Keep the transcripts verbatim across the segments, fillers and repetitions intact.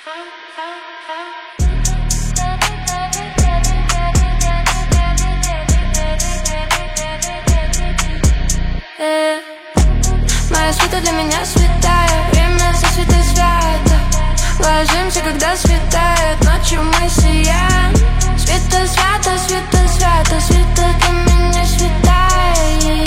э, Моя света для меня святая, время засветы свято. Ложимся, когда светает, ночью мы сияем. Света, свято, света, свято, света для меня святая.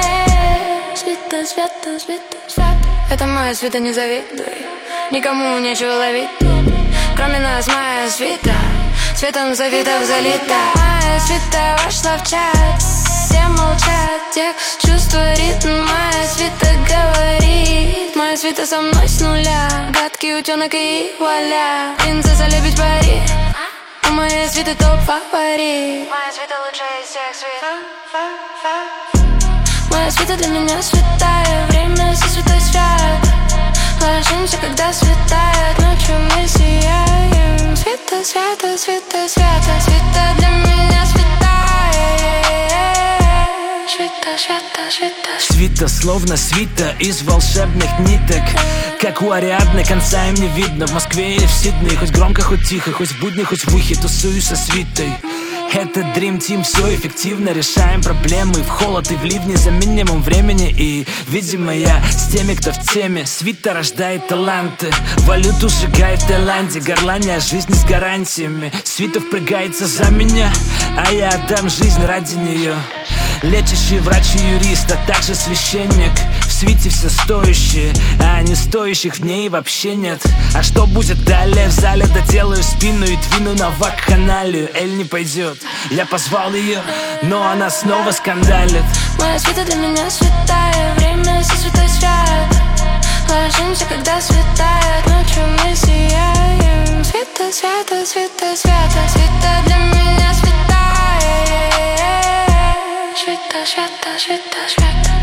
Света, свято, света, свято. Это моя света, не завидуй, никому нечего ловить, кроме нас, моя света. Светом завитов залита. Моя света вошла в чат, все молчат, те чувствуя ритм. Моя света говорит, моя света со мной с нуля. Гадкий утенок и вуаля, принцесса любит пари. У моей света топ фаворит. Моя света лучшая из всех свет. Моя света для меня святая, время со святой свято. Ложимся, когда светает, ночью мы сияем. Света, свято, света, свято, света для меня святая. Света, света, света. Свита, словно свита из волшебных ниток, как у Ариадны, конца им не видно. В Москве или в Сиднее, хоть громко, хоть тихо, хоть в будни, хоть в выхе, тусуюсь со свитой. Это Dream Team, все эффективно, решаем проблемы в холод и в ливни за минимум времени. И, видимо, я с теми, кто в теме. Свита рождает таланты, валюту сжигает в Таиланде, горланя жизни с гарантиями. Свита впрягается за меня, а я отдам жизнь ради нее. Лечащий врач и юрист, а также священник. В свите все стоящие, а не стоящих в ней вообще нет. А что будет далее? В зале доделаю спину и двину на вакханалию. Эль не пойдет, я позвал ее, но она снова скандалит. Моя света для меня святая, время со святой свято. Ложимся, когда светает, ночью мы сияем. Света, свято, света, свято, света для меня святая. Света, свято, света, свято.